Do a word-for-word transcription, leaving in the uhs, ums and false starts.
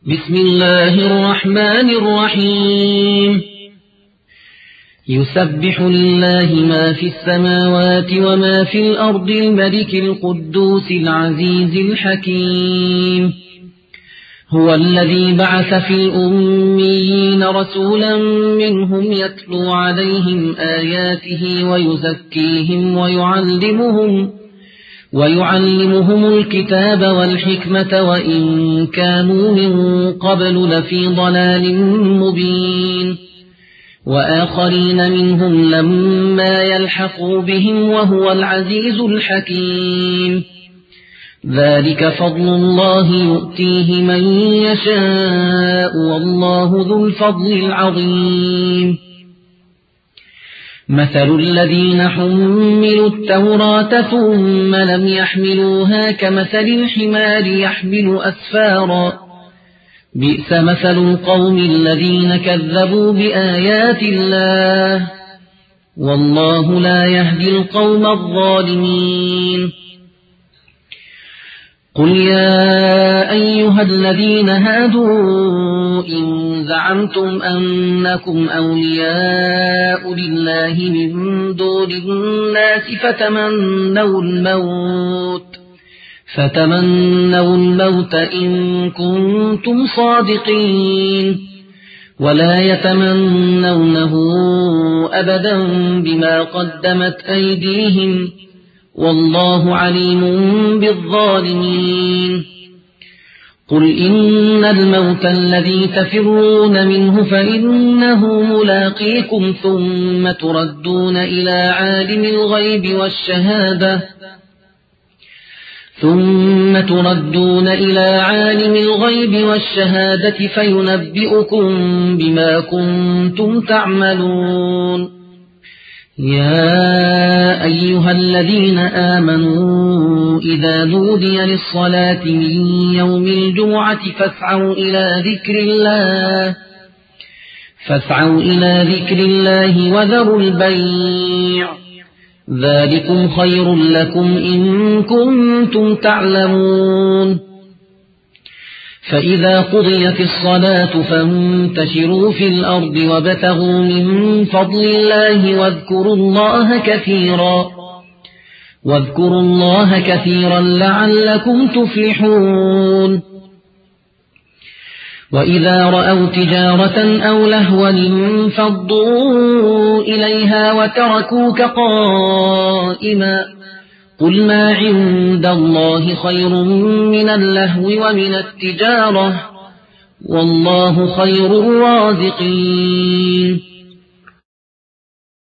بسم الله الرحمن الرحيم يسبح لله ما في السماوات وما في الأرض الملك القدوس العزيز الحكيم هو الذي بعث في الأميين رسولا منهم يتلو عليهم آياته ويزكيهم ويعلمهم ويعلمهم الكتاب والحكمة وإن كانوا من قبل لفي ضلال مبين وآخرين منهم لما يلحقوا بهم وهو العزيز الحكيم ذلك فضل الله يؤتيه من يشاء والله ذو الفضل العظيم مثل الذين حملوا التوراة ثم لم يحملوها كمثل الحمار يحمل أسفارا بئس مثل القوم الذين كذبوا بآيات الله والله لا يهدي القوم الظالمين قل يا أيها الذين هادوا إن زعمتم أنكم أولياء لله من دون الناس فتمنوا الموت فتمنوا الموت إن كنتم صادقين ولا يتمنونه أبدا بما قدمت أيديهم والله عليم بالظالمين قل إن الموت الذي تفرون منه فإنه ملاقيكم ثم تردون إلى عالم الغيب والشهادة ثم تردون إلى عالم الغيب والشهادة فينبئكم بما كنتم تعملون يا أيها الذين آمنوا إذا نودي للصلاة من يوم الجمعة فاسعوا إلى ذكر الله فاسعوا إلى ذكر الله وذروا البيع ذلكم خير لكم إن كنتم تعلمون فإذا قضيت الصلاة فانتشروا في الأرض وابتغوا من فضل الله واذكروا الله كثيرا واذكروا الله كثيرا لعلكم تفلحون وإذا رأوا تجارة أو لهوا انفضوا إليها وتركوك قائما قل ما عند الله خير من اللهو ومن التجارة والله خير الرازقين